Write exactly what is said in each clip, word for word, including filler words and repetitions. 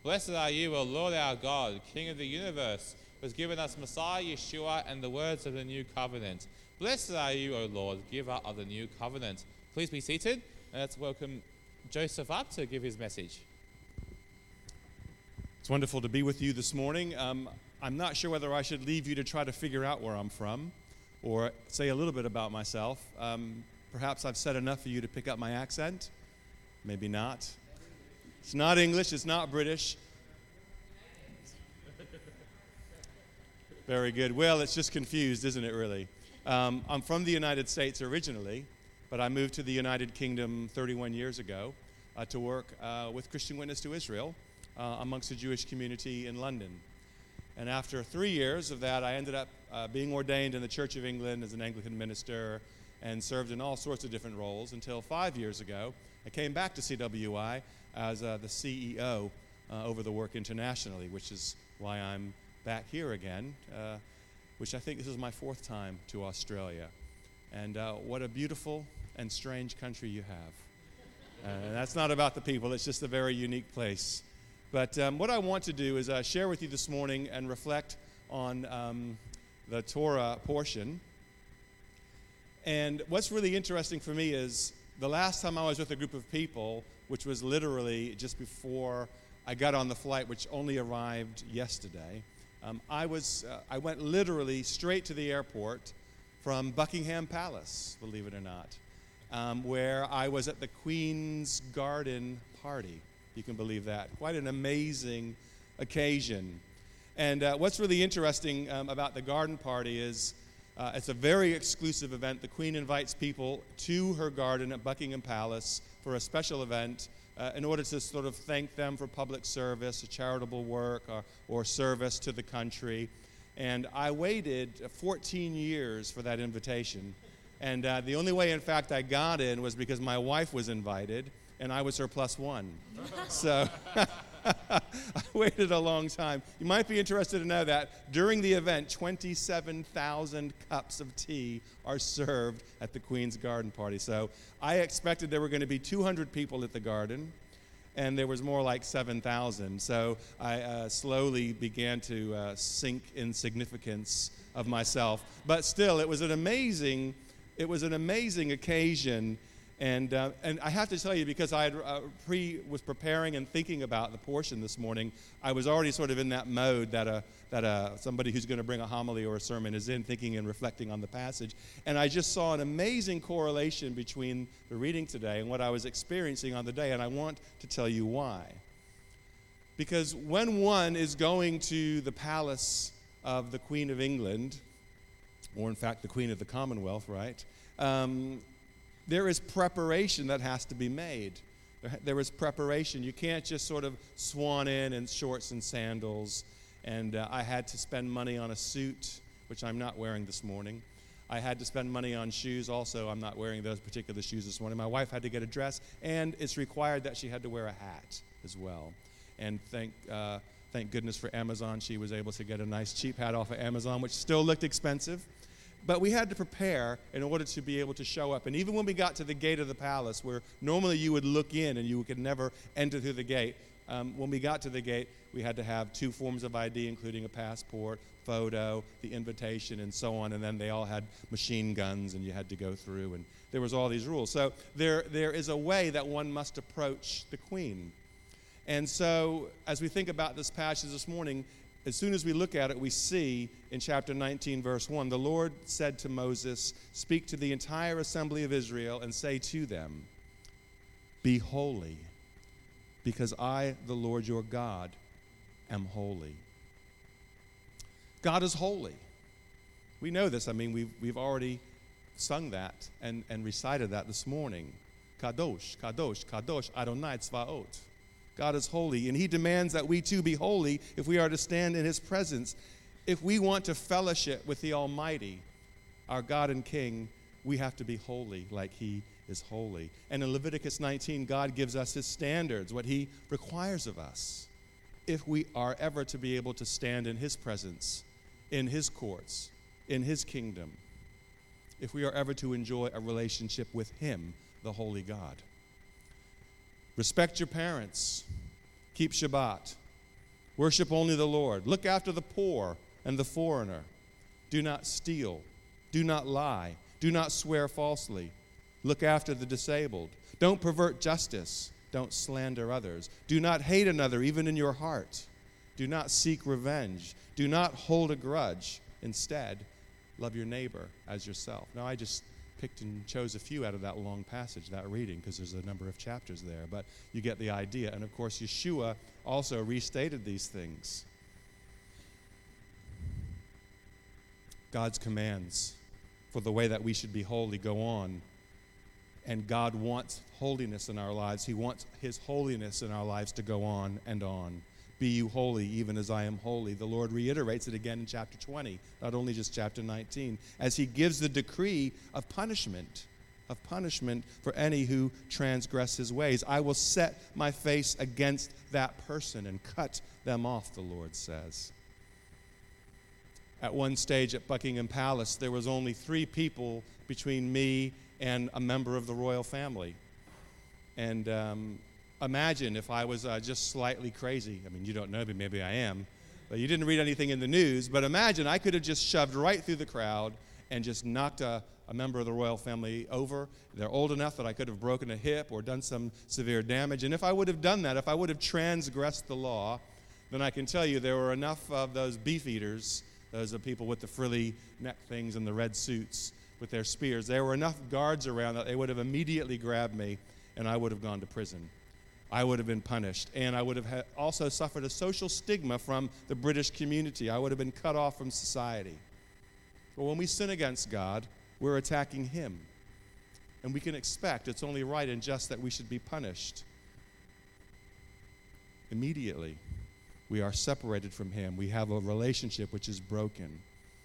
Blessed are you, O Lord our God, King of the universe, who has given us Messiah Yeshua and the words of the new covenant. Blessed are you, O Lord, giver of the new covenant. Please be seated, and let's welcome Joseph up to give his message. It's wonderful to be with you this morning. Um, I'm not sure whether I should leave you to try to figure out where I'm from or say a little bit about myself. Um, perhaps I've said enough for you to pick up my accent. Maybe not. It's not English. It's not British. Very good. Well, it's just confused, isn't it, really? Um, I'm from the United States originally, but I moved to the United Kingdom thirty-one years ago uh, to work uh, with Christian Witness to Israel uh, amongst the Jewish community in London. And after three years of that, I ended up uh, being ordained in the Church of England as an Anglican minister and served in all sorts of different roles until five years ago, I came back to C W I as uh, the C E O uh, over the work internationally, which is why I'm back here again, uh, which I think this is my fourth time to Australia. And uh, what a beautiful and strange country you have. Uh, and that's not about the people, it's just a very unique place. But um, what I want to do is uh, share with you this morning and reflect on um, the Torah portion. And what's really interesting for me is the last time I was with a group of people, which was literally just before I got on the flight, which only arrived yesterday, um, I was uh, I went literally straight to the airport from Buckingham Palace, believe it or not, um, where I was at the Queen's Garden party. You can believe that. Quite an amazing occasion. And uh, what's really interesting um, about the garden party is uh, it's a very exclusive event. The Queen invites people to her garden at Buckingham Palace for a special event uh, in order to sort of thank them for public service, charitable work, or, or service to the country. And I waited fourteen years for that invitation. And uh, the only way, in fact, I got in was because my wife was invited, and I was her plus one. So I waited a long time. You might be interested to know that during the event, twenty-seven thousand cups of tea are served at the Queen's Garden Party. So I expected there were going to be two hundred people at the garden, and there was more like seven thousand. So I uh, slowly began to uh, sink in significance of myself. But still, it was an amazing, it was an amazing occasion. And uh, and I have to tell you, because I had, uh, pre was preparing and thinking about the portion this morning, I was already sort of in that mode that uh, that uh, somebody who's going to bring a homily or a sermon is in, thinking and reflecting on the passage. And I just saw an amazing correlation between the reading today and what I was experiencing on the day, and I want to tell you why. Because when one is going to the palace of the Queen of England, or in fact the Queen of the Commonwealth, right? Um, There is preparation that has to be made. There, there is preparation. You can't just sort of swan in in shorts and sandals. And uh, I had to spend money on a suit, which I'm not wearing this morning. I had to spend money on shoes. Also, I'm not wearing those particular shoes this morning. My wife had to get a dress, and it's required that she had to wear a hat as well. And thank uh, thank goodness for Amazon, she was able to get a nice cheap hat off of Amazon, which still looked expensive. But we had to prepare in order to be able to show up. And even when we got to the gate of the palace, where normally you would look in and you could never enter through the gate, um, when we got to the gate, we had to have two forms of I D, including a passport, photo, the invitation, and so on. And then they all had machine guns, and you had to go through. And there was all these rules. So there, there is a way that one must approach the Queen. And so as we think about this passage this morning, as soon as we look at it, we see in chapter nineteen, verse one, the Lord said to Moses, "Speak to the entire assembly of Israel and say to them, 'Be holy, because I, the Lord your God, am holy.'" God is holy. We know this. I mean, we've, we've already sung that and, and recited that this morning. Kadosh, Kadosh, Kadosh, Adonai Tzvaot. God is holy, and he demands that we too be holy if we are to stand in his presence. If we want to fellowship with the Almighty, our God and King, we have to be holy like he is holy. And in Leviticus nineteen, God gives us his standards, what he requires of us, if we are ever to be able to stand in his presence, in his courts, in his kingdom, if we are ever to enjoy a relationship with him, the holy God. Respect your parents. Keep Shabbat. Worship only the Lord. Look after the poor and the foreigner. Do not steal. Do not lie. Do not swear falsely. Look after the disabled. Don't pervert justice. Don't slander others. Do not hate another, even in your heart. Do not seek revenge. Do not hold a grudge. Instead, love your neighbor as yourself. Now, I just picked and chose a few out of that long passage, that reading, because there's a number of chapters there, but you get the idea. And of course, Yeshua also restated these things. God's commands for the way that we should be holy go on. And God wants holiness in our lives. He wants his holiness in our lives to go on and on. Be you holy, even as I am holy. The Lord reiterates it again in chapter twenty, not only just chapter nineteen, as he gives the decree of punishment, of punishment for any who transgress his ways. I will set my face against that person and cut them off, the Lord says. At one stage at Buckingham Palace, there was only three people between me and a member of the royal family. And um, imagine if I was uh, just slightly crazy. I mean, you don't know me, maybe I am. But you didn't read anything in the news. But imagine I could have just shoved right through the crowd and just knocked a, a member of the royal family over. They're old enough that I could have broken a hip or done some severe damage. And if I would have done that, if I would have transgressed the law, then I can tell you there were enough of those beef eaters, those are people with the frilly neck things and the red suits with their spears. There were enough guards around that they would have immediately grabbed me, and I would have gone to prison. I would have been punished, and I would have ha- also suffered a social stigma from the British community. I would have been cut off from society. But when we sin against God, we're attacking him. And we can expect it's only right and just that we should be punished. Immediately, we are separated from him. We have a relationship which is broken.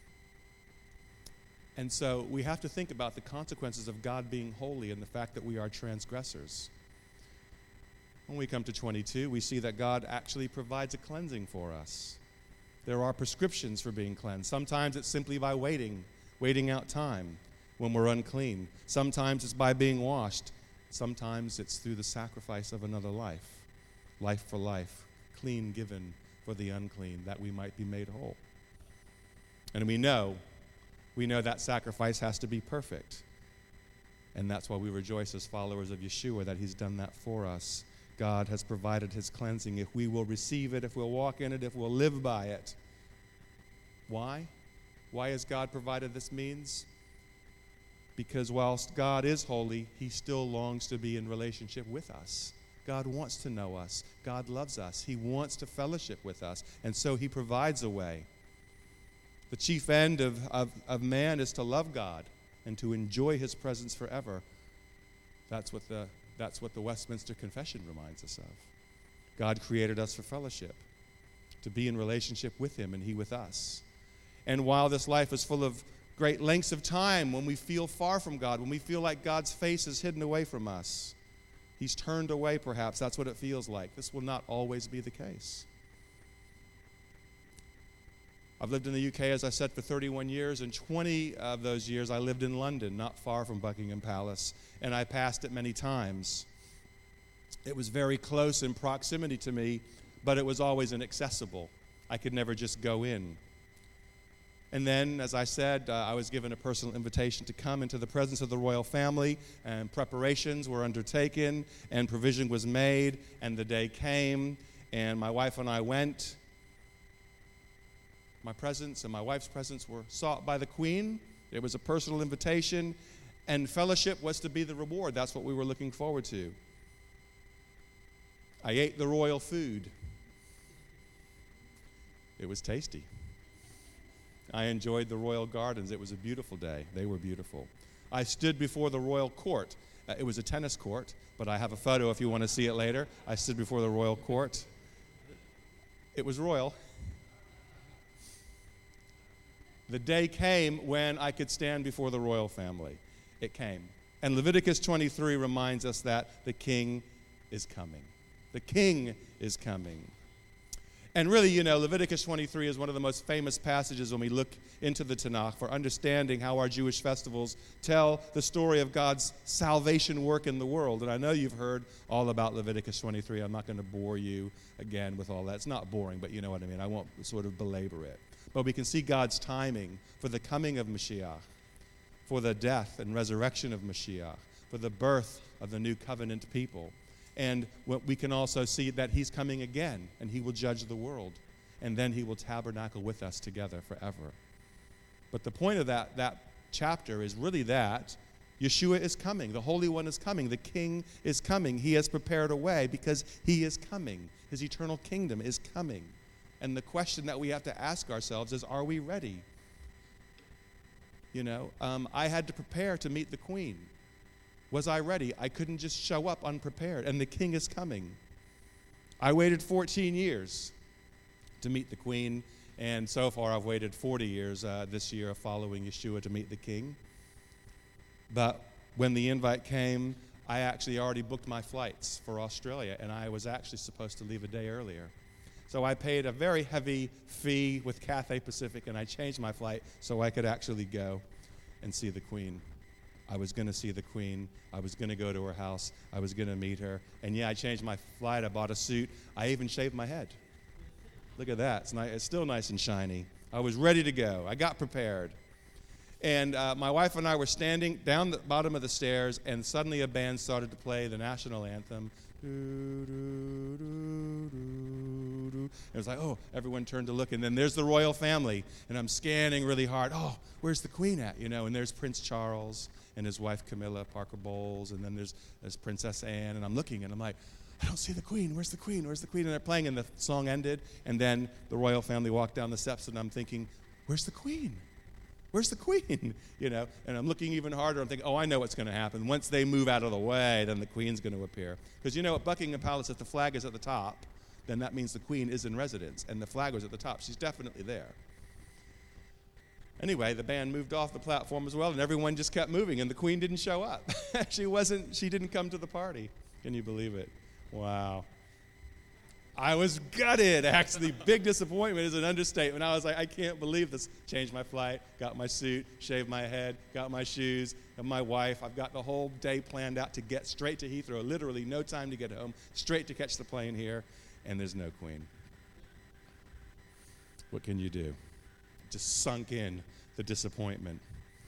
And so we have to think about the consequences of God being holy and the fact that we are transgressors. When we come to twenty-two, we see that God actually provides a cleansing for us. There are prescriptions for being cleansed. Sometimes it's simply by waiting, waiting out time when we're unclean. Sometimes it's by being washed. Sometimes it's through the sacrifice of another life, life for life, clean given for the unclean, that we might be made whole. And we know We know that sacrifice has to be perfect. And that's why we rejoice as followers of Yeshua that he's done that for us. God has provided his cleansing if we will receive it, if we'll walk in it, if we'll live by it. Why? Why has God provided this means? Because whilst God is holy, he still longs to be in relationship with us. God wants to know us. God loves us. He wants to fellowship with us. And so he provides a way. The chief end of, of, of man is to love God and to enjoy his presence forever. That's what the that's what the Westminster Confession reminds us of. God created us for fellowship, to be in relationship with him and he with us. And while this life is full of great lengths of time when we feel far from God, when we feel like God's face is hidden away from us, he's turned away perhaps, that's what it feels like. This will not always be the case. I've lived in the U K, as I said, for thirty-one years, and twenty of those years I lived in London, not far from Buckingham Palace, and I passed it many times. It was very close in proximity to me, but it was always inaccessible. I could never just go in. And then, as I said, uh, I was given a personal invitation to come into the presence of the royal family, and preparations were undertaken, and provision was made, and the day came, and my wife and I went. My presence and my wife's presence were sought by the Queen. It was a personal invitation, and fellowship was to be the reward. That's what we were looking forward to. I ate the royal food. It was tasty. I enjoyed the royal gardens. It was a beautiful day. They were beautiful. I stood before the royal court. Uh, it was a tennis court, but I have a photo if you want to see it later. I stood before the royal court. It was royal. The day came when I could stand before the royal family. It came. And Leviticus twenty-three reminds us that the king is coming. The king is coming. And really, you know, Leviticus twenty-three is one of the most famous passages when we look into the Tanakh for understanding how our Jewish festivals tell the story of God's salvation work in the world. And I know you've heard all about Leviticus twenty-three. I'm not going to bore you again with all that. It's not boring, but you know what I mean. I won't sort of belabor it. But we can see God's timing for the coming of Mashiach, for the death and resurrection of Mashiach, for the birth of the new covenant people. And what we can also see that he's coming again, and he will judge the world, and then he will tabernacle with us together forever. But the point of that, that chapter is really that Yeshua is coming. The Holy One is coming. The King is coming. He has prepared a way because he is coming. His eternal kingdom is coming. And the question that we have to ask ourselves is, are we ready? You know, um, I had to prepare to meet the Queen. Was I ready? I couldn't just show up unprepared, and the King is coming. I waited fourteen years to meet the Queen, and so far I've waited forty years uh, this year of following Yeshua to meet the King. But when the invite came, I actually already booked my flights for Australia, and I was actually supposed to leave a day earlier. So I paid a very heavy fee with Cathay Pacific, and I changed my flight so I could actually go and see the Queen. I was going to see the Queen. I was going to go to her house. I was going to meet her. And yeah, I changed my flight. I bought a suit. I even shaved my head. Look at that. It's, nice. It's still nice and shiny. I was ready to go. I got prepared. And uh, my wife and I were standing down the bottom of the stairs, and suddenly a band started to play the national anthem. It was like, oh, everyone turned to look, and then there's the royal family, and I'm scanning really hard. Oh, where's the Queen at? You know, and there's Prince Charles and his wife Camilla Parker Bowles, and then there's, there's Princess Anne, and I'm looking, and I'm like, I don't see the Queen. Where's the Queen? Where's the Queen? And they're playing, and the song ended, and then the royal family walked down the steps, and I'm thinking, where's the Queen? Where's the Queen? You know, and I'm looking even harder. I'm thinking, oh, I know what's going to happen. Once they move out of the way, then the Queen's going to appear. Because you know, at Buckingham Palace, if the flag is at the top, then that means the Queen is in residence, and the flag was at the top. She's definitely there. Anyway, the band moved off the platform as well, and everyone just kept moving, and the Queen didn't show up. she wasn't. She didn't come to the party. Can you believe it? Wow. I was gutted, actually. Big disappointment is an understatement. I was like, I can't believe this. Changed my flight, got my suit, shaved my head, got my shoes, and my wife. I've got the whole day planned out to get straight to Heathrow. Literally no time to get home, straight to catch the plane here, and there's no Queen. What can you do? Just sunk in the disappointment.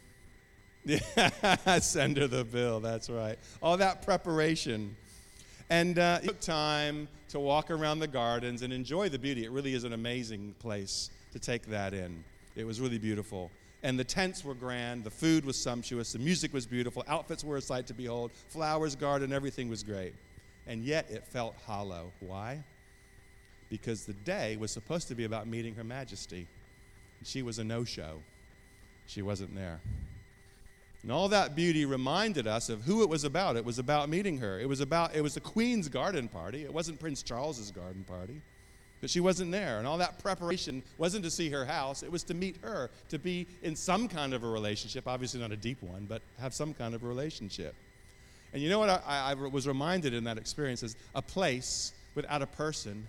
Yeah, send her the bill, that's right. All that preparation. And uh, it took time to walk around the gardens and enjoy the beauty. It really is an amazing place to take that in. It was really beautiful. And the tents were grand, the food was sumptuous, the music was beautiful, outfits were a sight to behold, flowers, garden, everything was great. And yet it felt hollow. Why? Because the day was supposed to be about meeting Her Majesty. She was a no-show. She wasn't there. And all that beauty reminded us of who it was about. It was about meeting her. It was about, it was the Queen's garden party. It wasn't Prince Charles's garden party. But she wasn't there. And all that preparation wasn't to see her house. It was to meet her, to be in some kind of a relationship, obviously not a deep one, but have some kind of a relationship. And you know what I, I was reminded in that experience is a place without a person,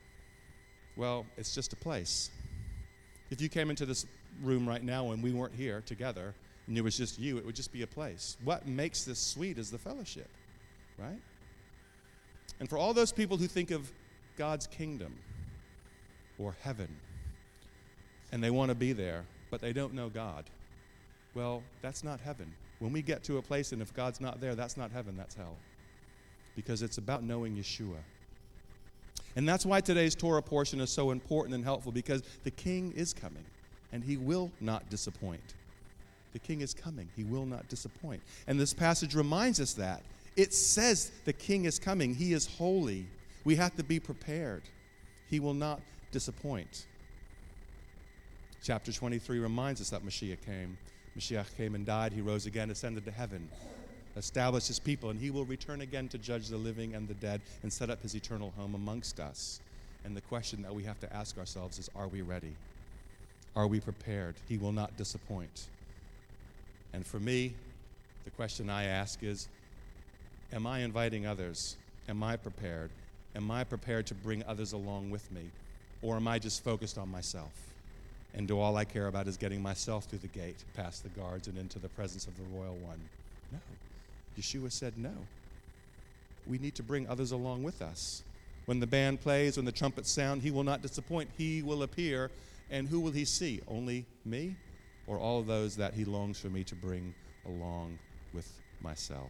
well, it's just a place. If you came into this room right now and we weren't here together, and it was just you, it would just be a place. What makes this sweet is the fellowship, right? And for all those people who think of God's kingdom or heaven, and they want to be there, but they don't know God, well, that's not heaven. When we get to a place and if God's not there, that's not heaven, that's hell. Because it's about knowing Yeshua. And that's why today's Torah portion is so important and helpful, because the King is coming, and he will not disappoint. The King is coming. He will not disappoint. And this passage reminds us that. It says the King is coming. He is holy. We have to be prepared. He will not disappoint. Chapter twenty-three reminds us that Mashiach came. Mashiach came and died. He rose again, ascended to heaven, established his people, and he will return again to judge the living and the dead and set up his eternal home amongst us. And the question that we have to ask ourselves is, are we ready? Are we prepared? He will not disappoint. And for me, the question I ask is, am I inviting others? Am I prepared? Am I prepared to bring others along with me Or am I just focused on myself? And do all I care about is getting myself through the gate, past the guards, and into the presence of the royal one? No. Yeshua said no. We need to bring others along with us. When the band plays, when the trumpets sound, he will not disappoint. He will appear. And who will he see? Only me? Or all those that he longs for me to bring along with myself?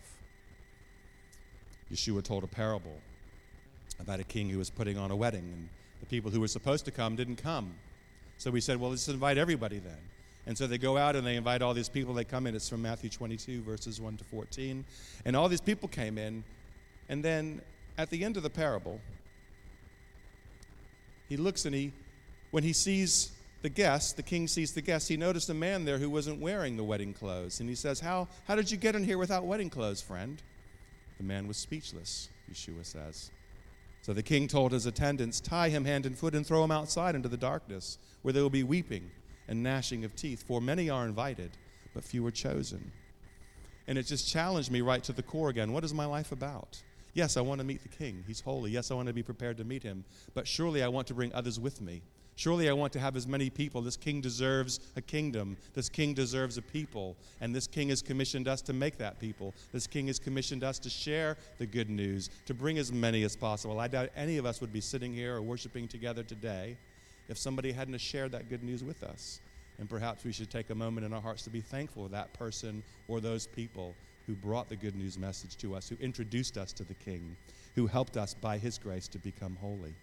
Yeshua told a parable about a king who was putting on a wedding, and the people who were supposed to come didn't come. So we said, well, let's invite everybody then. And so they go out and they invite all these people. They come in. It's from Matthew twenty-two, verses one to fourteen. And all these people came in. And then at the end of the parable, he looks and he, when he sees the guests, the king sees the guests, he noticed a man there who wasn't wearing the wedding clothes. And he says, how, how did you get in here without wedding clothes, friend? The man was speechless, Yeshua says. So the king told his attendants, tie him hand and foot and throw him outside into the darkness, where there will be weeping and gnashing of teeth. For many are invited, but few are chosen. And it just challenged me right to the core again. What is my life about? Yes, I want to meet the king. He's holy. Yes, I want to be prepared to meet him. But surely I want to bring others with me. Surely I want to have as many people. This king deserves a kingdom. This king deserves a people. And this king has commissioned us to make that people. This king has commissioned us to share the good news, to bring as many as possible. I doubt any of us would be sitting here or worshiping together today if somebody hadn't shared that good news with us. And perhaps we should take a moment in our hearts to be thankful for that person or those people who brought the good news message to us, who introduced us to the king, who helped us by his grace to become holy.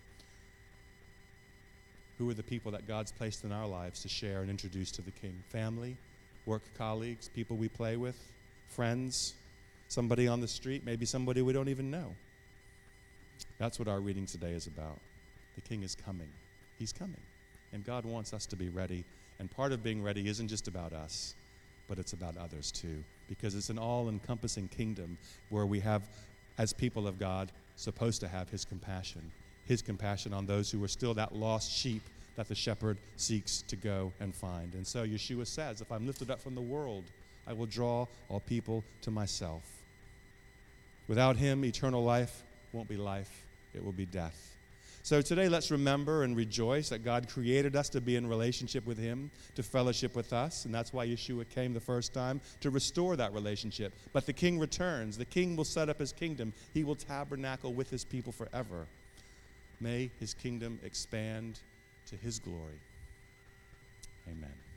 Who are the people that God's placed in our lives to share and introduce to the king? Family, work colleagues, people we play with, friends, somebody on the street, maybe somebody we don't even know. That's what our reading today is about. The king is coming. He's coming. And God wants us to be ready. And part of being ready isn't just about us, but it's about others too. Because it's an all-encompassing kingdom where we have, as people of God, supposed to have his compassion. His compassion on those who are still that lost sheep that the shepherd seeks to go and find. And so Yeshua says, if I'm lifted up from the world, I will draw all people to myself. Without him, eternal life won't be life, it will be death. So today let's remember and rejoice that God created us to be in relationship with him, to fellowship with us, and that's why Yeshua came the first time, to restore that relationship. But the king returns. The king will set up his kingdom. He will tabernacle with his people forever. May his kingdom expand to his glory. Amen.